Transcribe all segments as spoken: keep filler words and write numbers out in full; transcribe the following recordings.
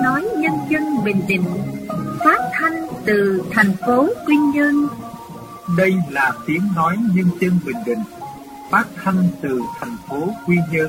nói nhân dân Bình Định, phát thanh từ thành phố Quy Nhơn. Đây là tiếng nói nhân dân Bình Định, phát thanh từ thành phố Quy Nhơn.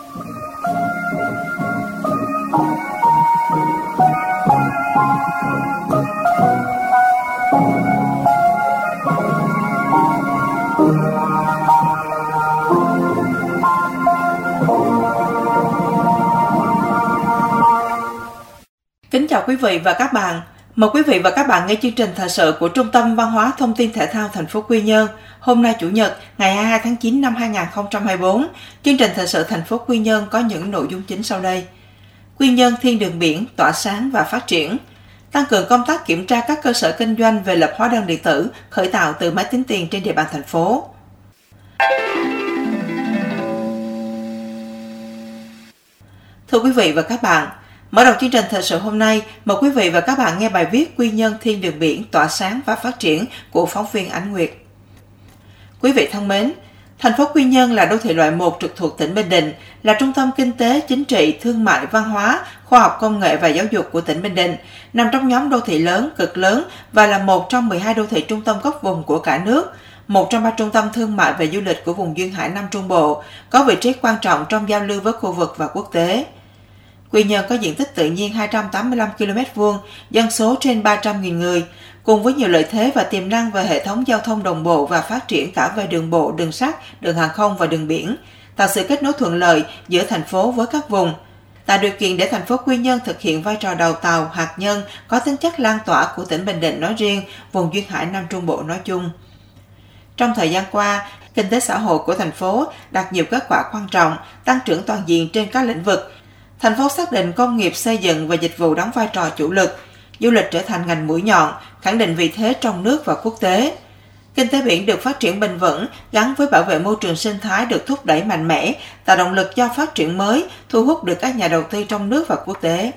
Kính chào quý vị và các bạn. Mời quý vị và các bạn nghe chương trình thời sự của Trung tâm Văn hóa Thông tin Thể thao thành phố Quy Nhơn. Hôm nay Chủ nhật, ngày hai mươi hai tháng chín năm hai nghìn không trăm hai mươi tư. Chương trình thời sự thành phố Quy Nhơn có những nội dung chính sau đây. Quy Nhơn thiên đường biển, tỏa sáng và phát triển. Tăng cường công tác kiểm tra các cơ sở kinh doanh về lập hóa đơn điện tử, khởi tạo từ máy tính tiền trên địa bàn thành phố. Thưa quý vị và các bạn, mở đầu chương trình thời sự hôm nay, mời quý vị và các bạn nghe bài viết Quy Nhơn thiên đường biển, tỏa sáng và phát triển của phóng viên Ánh Nguyệt. Quý vị thân mến, thành phố Quy Nhơn là đô thị loại một trực thuộc tỉnh Bình Định, là trung tâm kinh tế, chính trị, thương mại, văn hóa, khoa học công nghệ và giáo dục của tỉnh Bình Định, nằm trong nhóm đô thị lớn, cực lớn và là một trong mười hai đô thị trung tâm cấp vùng của cả nước, một trong ba trung tâm thương mại và du lịch của vùng duyên hải Nam Trung Bộ, có vị trí quan trọng trong giao lưu với khu vực và quốc tế. Quy Nhơn có diện tích tự nhiên hai trăm tám mươi lăm ki lô mét vuông, dân số trên ba trăm nghìn người, cùng với nhiều lợi thế và tiềm năng về hệ thống giao thông đồng bộ và phát triển cả về đường bộ, đường sắt, đường hàng không và đường biển, tạo sự kết nối thuận lợi giữa thành phố với các vùng, tạo điều kiện để thành phố Quy Nhơn thực hiện vai trò đầu tàu, hạt nhân có tính chất lan tỏa của tỉnh Bình Định nói riêng, vùng duyên hải Nam Trung Bộ nói chung. Trong thời gian qua, kinh tế xã hội của thành phố đạt nhiều kết quả quan trọng, tăng trưởng toàn diện trên các lĩnh vực. Thành phố xác định công nghiệp xây dựng và dịch vụ đóng vai trò chủ lực, du lịch trở thành ngành mũi nhọn, khẳng định vị thế trong nước và quốc tế. Kinh tế biển được phát triển bền vững, gắn với bảo vệ môi trường sinh thái được thúc đẩy mạnh mẽ, tạo động lực cho phát triển mới, thu hút được các nhà đầu tư trong nước và quốc tế.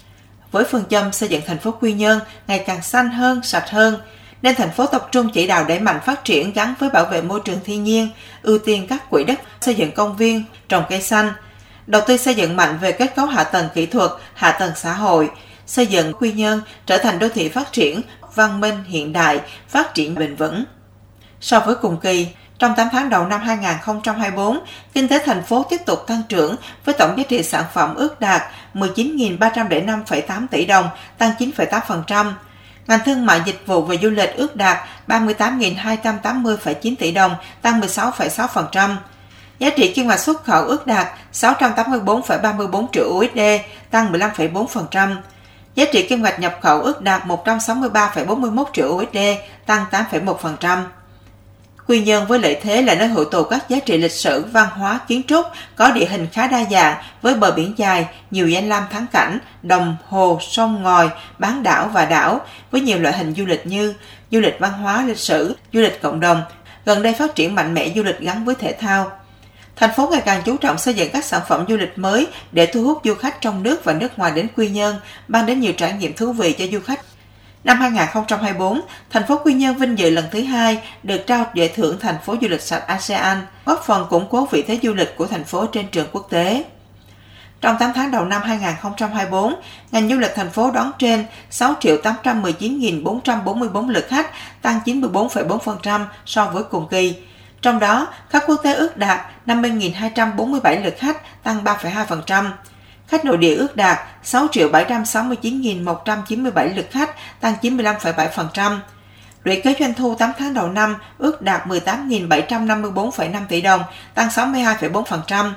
Với phương châm xây dựng thành phố Quy Nhơn ngày càng xanh hơn, sạch hơn, nên thành phố tập trung chỉ đạo đẩy mạnh phát triển gắn với bảo vệ môi trường thiên nhiên, ưu tiên các quỹ đất xây dựng công viên, trồng cây xanh, đầu tư xây dựng mạnh về kết cấu hạ tầng kỹ thuật, hạ tầng xã hội, xây dựng Quy Nhơn trở thành đô thị phát triển, văn minh, hiện đại, phát triển bền vững. So với cùng kỳ, trong tám tháng đầu năm hai nghìn không trăm hai mươi tư, kinh tế thành phố tiếp tục tăng trưởng với tổng giá trị sản phẩm ước đạt mười chín nghìn ba trăm lẻ năm phẩy tám tỷ đồng, tăng chín phẩy tám phần trăm. Ngành thương mại dịch vụ và du lịch ước đạt ba mươi tám nghìn hai trăm tám mươi phẩy chín tỷ đồng, tăng mười sáu phẩy sáu phần trăm. Giá trị kim ngạch xuất khẩu ước đạt sáu trăm tám mươi tư phẩy ba mươi tư triệu đô la, tăng mười lăm phẩy bốn phần trăm. Giá trị kim ngạch nhập khẩu ước đạt một trăm sáu mươi ba phẩy bốn mươi mốt triệu đô la, tăng tám phẩy một phần trăm. Quy Nhơn với lợi thế là nơi hội tụ các giá trị lịch sử, văn hóa, kiến trúc, có địa hình khá đa dạng với bờ biển dài, nhiều danh lam thắng cảnh, đồng, hồ, sông, ngòi, bán đảo và đảo, với nhiều loại hình du lịch như du lịch văn hóa, lịch sử, du lịch cộng đồng. Gần đây phát triển mạnh mẽ du lịch gắn với thể thao. Thành phố ngày càng chú trọng xây dựng các sản phẩm du lịch mới để thu hút du khách trong nước và nước ngoài đến Quy Nhơn, mang đến nhiều trải nghiệm thú vị cho du khách. Năm hai nghìn không trăm hai mươi tư, thành phố Quy Nhơn vinh dự lần thứ hai được trao giải thưởng thành phố du lịch sạch a sê an, góp phần củng cố vị thế du lịch của thành phố trên trường quốc tế. Trong tám tháng đầu năm hai nghìn không trăm hai mươi tư, ngành du lịch thành phố đón trên sáu triệu tám trăm mười chín nghìn bốn trăm bốn mươi tư lượt khách, tăng chín mươi tư phẩy bốn phần trăm so với cùng kỳ. Trong đó, khách quốc tế ước đạt năm mươi nghìn hai trăm bốn mươi bảy lượt khách, tăng ba phẩy hai phần trăm. Khách nội địa ước đạt sáu triệu bảy trăm sáu mươi chín nghìn một trăm chín mươi bảy lượt khách, tăng chín mươi lăm phẩy bảy phần trăm. Lũy kế doanh thu tám tháng đầu năm ước đạt mười tám nghìn bảy trăm năm mươi tư phẩy năm tỷ đồng, tăng sáu mươi hai phẩy bốn phần trăm.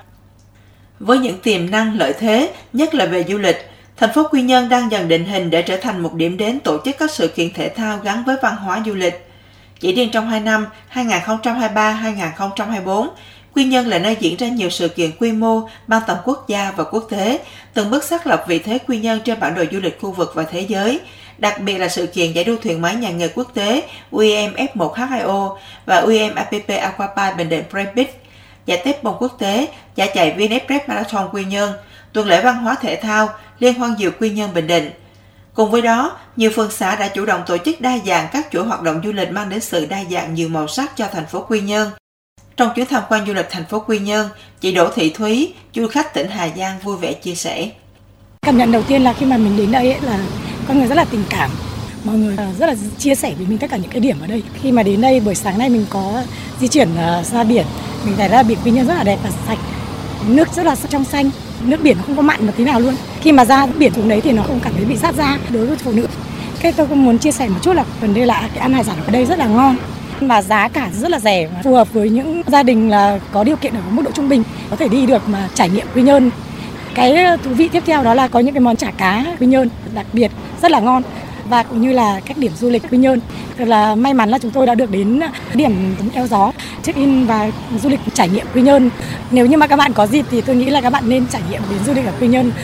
Với những tiềm năng lợi thế, nhất là về du lịch, thành phố Quy Nhơn đang dần định hình để trở thành một điểm đến tổ chức các sự kiện thể thao gắn với văn hóa du lịch. Chỉ riêng trong hai năm hai nghìn không trăm hai mươi ba đến hai nghìn không trăm hai mươi tư, Quy Nhơn là nơi diễn ra nhiều sự kiện quy mô, mang tầm quốc gia và quốc tế, từng bước xác lập vị thế Quy Nhơn trên bản đồ du lịch khu vực và thế giới, đặc biệt là sự kiện giải đua thuyền máy nhà nghề quốc tế u i em ép một H hai O và u i em a pê pê Aquapark Bình Định Prepix, giải tép bông quốc tế, giải chạy vê en ép Prep Marathon Quy Nhơn, tuần lễ văn hóa thể thao, liên hoan diều Quy Nhơn Bình Định. Cùng với đó, nhiều phường xã đã chủ động tổ chức đa dạng các chuỗi hoạt động du lịch mang đến sự đa dạng nhiều màu sắc cho thành phố Quy Nhơn. Trong chuyến tham quan du lịch thành phố Quy Nhơn, chị Đỗ Thị Thúy, du khách tỉnh Hà Giang vui vẻ chia sẻ. Cảm nhận đầu tiên là khi mà mình đến đây ấy là con người rất là tình cảm. Mọi người rất là chia sẻ với mình tất cả những cái điểm ở đây. Khi mà đến đây buổi sáng nay mình có di chuyển ra biển, mình thấy ra biển Quy Nhơn rất là đẹp và sạch. Nước rất là trong xanh, nước biển không có mặn một tí nào luôn. Khi mà ra biển xuống đấy thì nó không cảm thấy bị rát da đối với phụ nữ. Cái tôi cũng muốn chia sẻ một chút là vấn đề là cái ăn hải sản ở đây rất là ngon. Mà giá cả rất là rẻ, phù hợp với những gia đình là có điều kiện ở mức độ trung bình có thể đi được mà trải nghiệm Quy Nhơn. Cái thú vị tiếp theo đó là có những cái món chả cá Quy Nhơn đặc biệt rất là ngon, và cũng như là các điểm du lịch Quy Nhơn. Thật là may mắn là chúng tôi đã được đến điểm Eo Gió check in và du lịch trải nghiệm Quy Nhơn. Nếu như mà các bạn có dịp thì tôi nghĩ là các bạn nên trải nghiệm đến du lịch ở Quy Nhơn.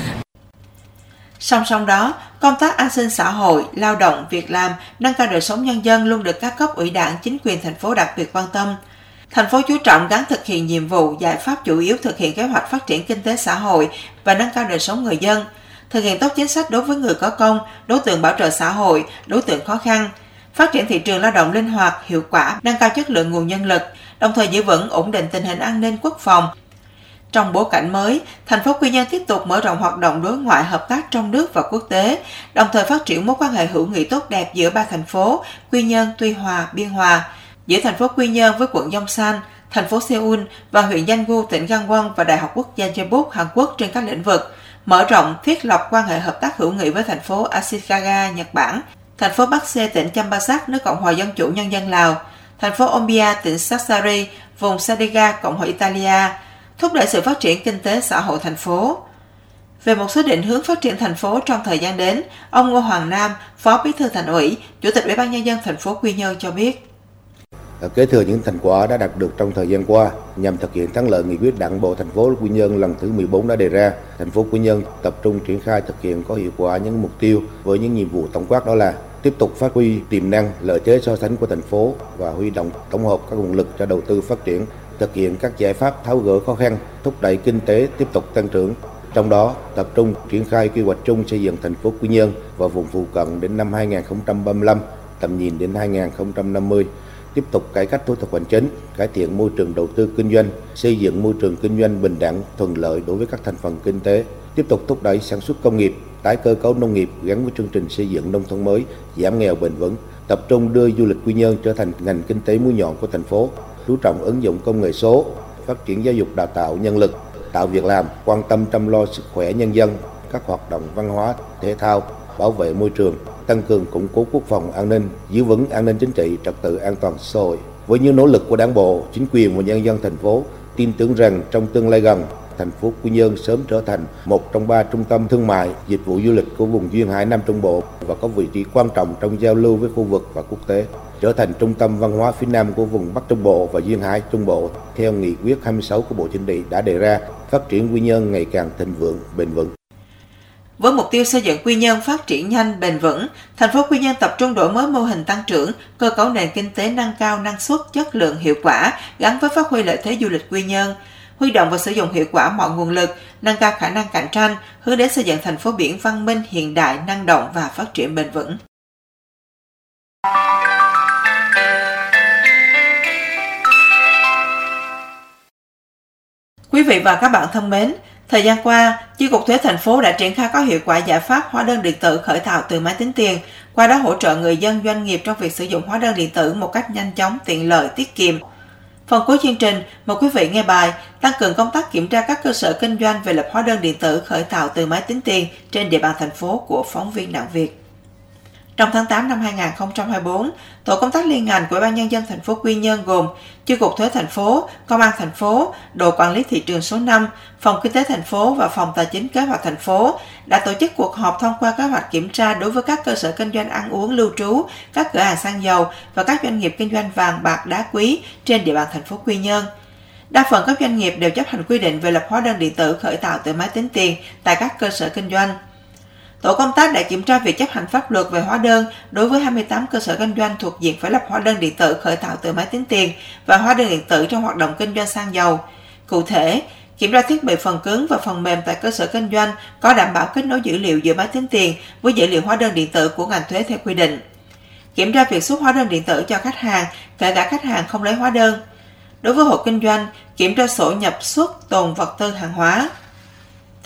Song song đó, công tác an sinh xã hội, lao động, việc làm, nâng cao đời sống nhân dân luôn được các cấp ủy Đảng, chính quyền thành phố đặc biệt quan tâm. Thành phố chú trọng gắn thực hiện nhiệm vụ, giải pháp chủ yếu thực hiện kế hoạch phát triển kinh tế xã hội và nâng cao đời sống người dân, thực hiện tốt chính sách đối với người có công, đối tượng bảo trợ xã hội, đối tượng khó khăn, phát triển thị trường lao động linh hoạt, hiệu quả, nâng cao chất lượng nguồn nhân lực, đồng thời giữ vững ổn định tình hình an ninh quốc phòng. Trong bối cảnh mới, thành phố Quy Nhơn tiếp tục mở rộng hoạt động đối ngoại hợp tác trong nước và quốc tế, đồng thời phát triển mối quan hệ hữu nghị tốt đẹp giữa ba thành phố Quy Nhơn, Tuy Hòa, Biên Hòa, giữa thành phố Quy Nhơn với quận Yongsan, thành phố Seoul và huyện Daegu, tỉnh Gangwon và Đại học Quốc gia Jeonbuk, Hàn Quốc trên các lĩnh vực, mở rộng, thiết lập quan hệ hợp tác hữu nghị với thành phố Ashikaga, Nhật Bản, thành phố Bắc Sê, tỉnh Champasak, nước Cộng hòa Dân chủ Nhân dân Lào, thành phố Ombia, tỉnh Sassari, vùng Sardinia, Cộng hòa Italia, thúc đẩy sự phát triển kinh tế xã hội thành phố. Về một số định hướng phát triển thành phố trong thời gian đến, ông Ngô Hoàng Nam, Phó Bí thư Thành ủy, Chủ tịch Ủy ban Nhân dân thành phố Quy Nhơn cho biết. Kế thừa những thành quả đã đạt được trong thời gian qua, nhằm thực hiện thắng lợi nghị quyết Đảng bộ thành phố Quy Nhơn lần thứ mười bốn đã đề ra, thành phố Quy Nhơn tập trung triển khai thực hiện có hiệu quả những mục tiêu với những nhiệm vụ tổng quát, đó là tiếp tục phát huy tiềm năng, lợi thế so sánh của thành phố và huy động tổng hợp các nguồn lực cho đầu tư phát triển, thực hiện các giải pháp tháo gỡ khó khăn, thúc đẩy kinh tế tiếp tục tăng trưởng. Trong đó, tập trung triển khai quy hoạch chung xây dựng thành phố Quy Nhơn và vùng phụ cận đến năm hai nghìn không trăm ba mươi lăm, tầm nhìn đến hai nghìn không trăm năm mươi. Tiếp tục cải cách thủ tục hành chính, cải thiện môi trường đầu tư kinh doanh, xây dựng môi trường kinh doanh bình đẳng, thuận lợi đối với các thành phần kinh tế. Tiếp tục thúc đẩy sản xuất công nghiệp, tái cơ cấu nông nghiệp gắn với chương trình xây dựng nông thôn mới, giảm nghèo bền vững. Tập trung đưa du lịch Quy Nhơn trở thành ngành kinh tế mũi nhọn của thành phố. Chú trọng ứng dụng công nghệ số, phát triển giáo dục đào tạo nhân lực, tạo việc làm, quan tâm chăm lo sức khỏe nhân dân, các hoạt động văn hóa, thể thao, bảo vệ môi trường, tăng cường củng cố quốc phòng an ninh, giữ vững an ninh chính trị, trật tự an toàn xã hội. Với những nỗ lực của Đảng bộ, chính quyền và nhân dân thành phố, tin tưởng rằng trong tương lai gần, thành phố Quy Nhơn sớm trở thành một trong ba trung tâm thương mại, dịch vụ du lịch của vùng duyên hải Nam Trung Bộ và có vị trí quan trọng trong giao lưu với khu vực và quốc tế, trở thành trung tâm văn hóa phía Nam của vùng Bắc Trung Bộ và duyên hải Trung Bộ theo nghị quyết hai mươi sáu của Bộ Chính trị đã đề ra, phát triển Quy Nhơn ngày càng thịnh vượng, bền vững. Với mục tiêu xây dựng Quy Nhơn phát triển nhanh, bền vững, thành phố Quy Nhơn tập trung đổi mới mô hình tăng trưởng, cơ cấu nền kinh tế nâng cao năng suất, chất lượng, hiệu quả gắn với phát huy lợi thế du lịch Quy Nhơn, huy động và sử dụng hiệu quả mọi nguồn lực, nâng cao khả năng cạnh tranh, hướng đến xây dựng thành phố biển văn minh, hiện đại, năng động và phát triển bền vững. Quý vị và các bạn thân mến, thời gian qua, Chi cục Thuế thành phố đã triển khai có hiệu quả giải pháp hóa đơn điện tử khởi tạo từ máy tính tiền, qua đó hỗ trợ người dân doanh nghiệp trong việc sử dụng hóa đơn điện tử một cách nhanh chóng, tiện lợi, tiết kiệm. Phần cuối chương trình, mời quý vị nghe bài tăng cường công tác kiểm tra các cơ sở kinh doanh về lập hóa đơn điện tử khởi tạo từ máy tính tiền trên địa bàn thành phố của phóng viên Đặng Việt. Trong tháng tám năm hai nghìn không trăm hai mươi tư, tổ công tác liên ngành của Ủy ban Nhân dân thành phố Quy Nhơn gồm Chi cục Thuế thành phố, Công an thành phố, Đội quản lý thị trường số năm, Phòng Kinh tế thành phố và Phòng Tài chính Kế hoạch thành phố đã tổ chức cuộc họp thông qua kế hoạch kiểm tra đối với các cơ sở kinh doanh ăn uống lưu trú, các cửa hàng xăng dầu và các doanh nghiệp kinh doanh vàng bạc đá quý trên địa bàn thành phố Quy Nhơn. Đa phần các doanh nghiệp đều chấp hành quy định về lập hóa đơn điện tử khởi tạo từ máy tính tiền tại các cơ sở kinh doanh. Tổ công tác đã kiểm tra việc chấp hành pháp luật về hóa đơn đối với hai mươi tám cơ sở kinh doanh thuộc diện phải lập hóa đơn điện tử khởi tạo từ máy tính tiền và hóa đơn điện tử trong hoạt động kinh doanh xăng dầu. Cụ thể, kiểm tra thiết bị phần cứng và phần mềm tại cơ sở kinh doanh có đảm bảo kết nối dữ liệu giữa máy tính tiền với dữ liệu hóa đơn điện tử của ngành thuế theo quy định. Kiểm tra việc xuất hóa đơn điện tử cho khách hàng, kể cả khách hàng không lấy hóa đơn. Đối với hộ kinh doanh, kiểm tra sổ nhập xuất tồn vật tư hàng hóa.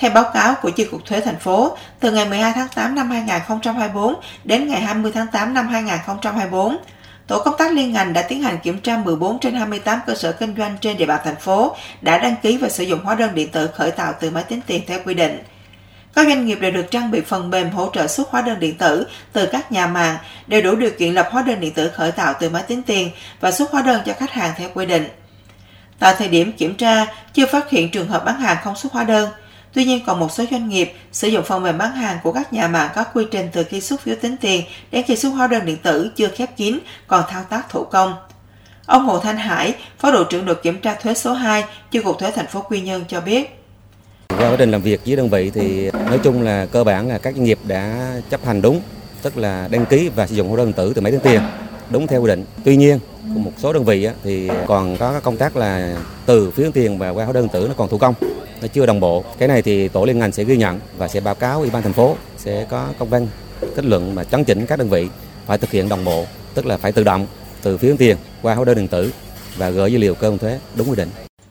Theo báo cáo của Chi cục Thuế thành phố, từ ngày mười hai tháng tám năm hai nghìn không trăm hai mươi tư đến ngày hai mươi tháng tám năm hai nghìn không trăm hai mươi tư, tổ công tác liên ngành đã tiến hành kiểm tra mười bốn trên hai mươi tám cơ sở kinh doanh trên địa bàn thành phố đã đăng ký và sử dụng hóa đơn điện tử khởi tạo từ máy tính tiền theo quy định. Các doanh nghiệp đều được trang bị phần mềm hỗ trợ xuất hóa đơn điện tử từ các nhà mạng, đều đủ điều kiện lập hóa đơn điện tử khởi tạo từ máy tính tiền và xuất hóa đơn cho khách hàng theo quy định. Tại thời điểm kiểm tra, chưa phát hiện trường hợp bán hàng không xuất hóa đơn. Tuy nhiên, còn một số doanh nghiệp sử dụng phần mềm bán hàng của các nhà mạng có quy trình từ khi xuất phiếu tính tiền đến khi xuất hóa đơn điện tử chưa khép kín, còn thao tác thủ công. Ông Hồ Thanh Hải, Phó đội trưởng đội kiểm tra thuế số hai, Chi cục Thuế thành phố Quy Nhơn cho biết. Qua quá trình làm việc với đơn vị thì nói chung là cơ bản là các doanh nghiệp đã chấp hành đúng, tức là đăng ký và sử dụng hóa đơn điện tử từ máy tính tiền đúng theo quy định. Tuy nhiên, một số đơn vị thì còn có công tác là từ phiếu tính tiền và qua hóa đơn điện tử nó còn thủ công, nó chưa đồng bộ. Cái này thì tổ liên ngành sẽ ghi nhận và sẽ báo cáo Ủy ban thành phố, sẽ có công văn kết luận và chấn chỉnh các đơn vị phải thực hiện đồng bộ, tức là phải tự động từ phiếu tính tiền qua hóa đơn điện tử và gửi dữ liệu cơ quan thuế đúng quy định.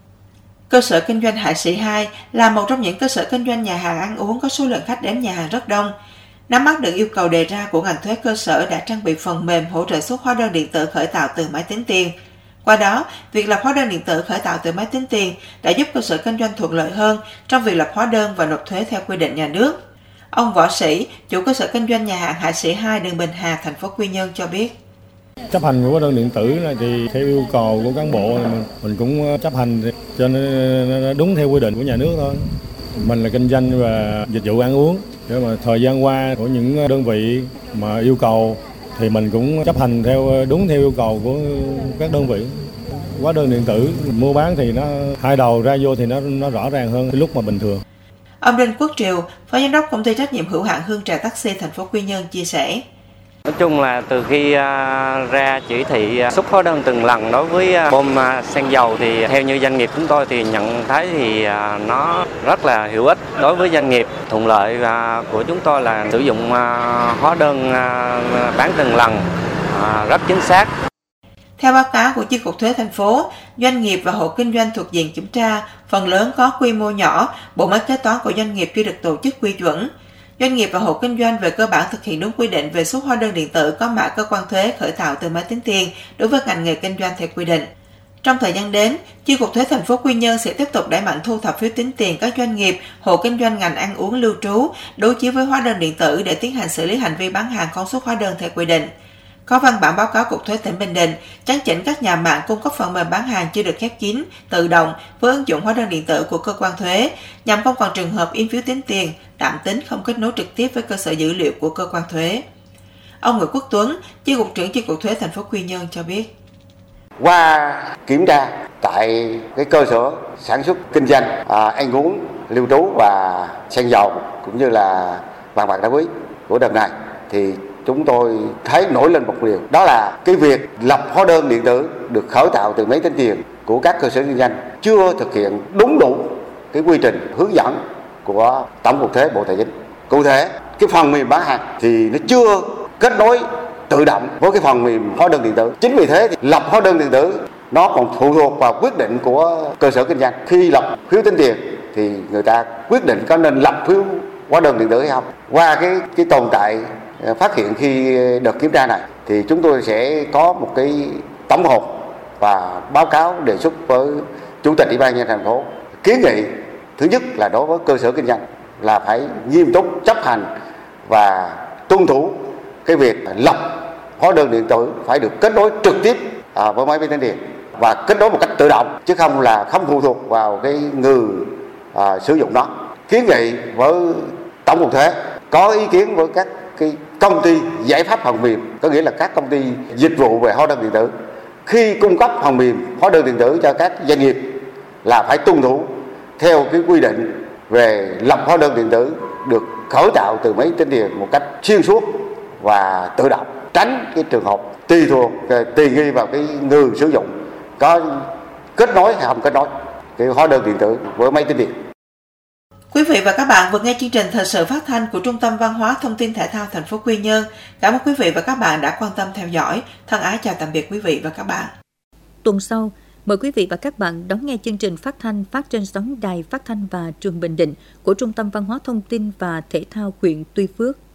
Cơ sở kinh doanh Hải Sĩ hai là một trong những cơ sở kinh doanh nhà hàng ăn uống có số lượng khách đến nhà hàng rất đông. Nắm bắt được yêu cầu đề ra của ngành thuế, cơ sở đã trang bị phần mềm hỗ trợ xuất hóa đơn điện tử khởi tạo từ máy tính tiền. Qua đó, việc lập hóa đơn điện tử khởi tạo từ máy tính tiền đã giúp cơ sở kinh doanh thuận lợi hơn trong việc lập hóa đơn và nộp thuế theo quy định nhà nước. Ông Võ Sĩ, chủ cơ sở kinh doanh nhà hàng Hải Sĩ hai, đường Bình Hà, thành phố Quy Nhơn cho biết. Chấp hành của hóa đơn điện tử này thì theo yêu cầu của cán bộ mình, mình cũng chấp hành cho nên đúng theo quy định của nhà nước thôi. Mình là kinh doanh và dịch vụ ăn uống, nhưng mà thời gian qua của những đơn vị mà yêu cầu thì mình cũng chấp hành theo đúng theo yêu cầu của các đơn vị. Hóa đơn điện tử mua bán thì nó hai đầu ra vô thì nó nó rõ ràng hơn lúc mà bình thường. Ông Đinh Quốc Triều, Phó Giám đốc Công ty trách nhiệm hữu hạn Hương Trà Taxi thành phố Quy Nhơn chia sẻ. Nói chung là từ khi ra chỉ thị xuất hóa đơn từng lần đối với bơm xăng dầu thì theo như doanh nghiệp chúng tôi thì nhận thấy thì nó rất là hữu ích đối với doanh nghiệp. Thuận lợi của chúng tôi là sử dụng hóa đơn bán từng lần rất chính xác. Theo báo cáo của Chi cục Thuế thành phố, doanh nghiệp và hộ kinh doanh thuộc diện kiểm tra phần lớn có quy mô nhỏ, bộ máy kế toán của doanh nghiệp chưa được tổ chức quy chuẩn. Doanh nghiệp và hộ kinh doanh về cơ bản thực hiện đúng quy định về xuất hóa đơn điện tử có mã cơ quan thuế khởi tạo từ máy tính tiền đối với ngành nghề kinh doanh theo quy định. Trong thời gian đến, Chi cục Thuế thành phố Quy Nhơn sẽ tiếp tục đẩy mạnh thu thập phiếu tính tiền các doanh nghiệp, hộ kinh doanh ngành ăn uống lưu trú đối chiếu với hóa đơn điện tử để tiến hành xử lý hành vi bán hàng không xuất hóa đơn theo quy định. Có văn bản báo cáo Cục Thuế tỉnh Bình Định chấn chỉnh các nhà mạng cung cấp phần mềm bán hàng chưa được khép kín, tự động với ứng dụng hóa đơn điện tử của cơ quan thuế, nhằm không còn trường hợp in phiếu tính tiền, tạm tính không kết nối trực tiếp với cơ sở dữ liệu của cơ quan thuế. Ông Nguyễn Quốc Tuấn, Chi cục trưởng Chi cục Thuế thành phố Quy Nhơn cho biết. Qua kiểm tra tại cái cơ sở sản xuất kinh doanh à, ăn uống, lưu trú và xăng dầu cũng như là vàng bạc đá quý của đợt này thì chúng tôi thấy nổi lên một điều, đó là cái việc lập hóa đơn điện tử được khởi tạo từ máy tính tiền của các cơ sở kinh doanh chưa thực hiện đúng đủ cái quy trình hướng dẫn của Tổng cục Thuế Bộ Tài chính. Cụ thể, cái phần mềm bán hàng thì nó chưa kết nối tự động với cái phần mềm hóa đơn điện tử. Chính vì thế thì lập hóa đơn điện tử nó còn phụ thuộc vào quyết định của cơ sở kinh doanh. Khi lập phiếu tính tiền thì người ta quyết định có nên lập phiếu hóa đơn điện tử hay không. Qua cái cái tồn tại phát hiện khi đợt kiểm tra này thì chúng tôi sẽ có một cái tổng hợp và báo cáo đề xuất với Chủ tịch Ủy ban nhân dân thành phố, kiến nghị thứ nhất là đối với cơ sở kinh doanh là phải nghiêm túc chấp hành và tuân thủ cái việc lập hóa đơn điện tử phải được kết nối trực tiếp à, với máy vi tính tiền và kết nối một cách tự động chứ không là không phụ thuộc vào cái người à, sử dụng đó. Kiến nghị với Tổng cục Thuế có ý kiến với các cái công ty giải pháp phần mềm, có nghĩa là các công ty dịch vụ về hóa đơn điện tử khi cung cấp phần mềm hóa đơn điện tử cho các doanh nghiệp là phải tuân thủ theo cái quy định về lập hóa đơn điện tử được khởi tạo từ máy tính tiền một cách xuyên suốt và tự động, tránh cái trường hợp tùy thuộc tùy nghi vào cái người sử dụng có kết nối hay không kết nối cái hóa đơn điện tử với máy tính tiền. Quý vị và các bạn vừa nghe chương trình thời sự phát thanh của Trung tâm Văn hóa Thông tin Thể thao thành phố Quy Nhơn. Cảm ơn quý vị và các bạn đã quan tâm theo dõi. Thân ái chào tạm biệt quý vị và các bạn. Tuần sau, Mời quý vị và các bạn đón nghe chương trình phát thanh phát trên sóng Đài Phát thanh và Truyền hình Bình Định của Trung tâm Văn hóa Thông tin và Thể thao huyện Tuy Phước.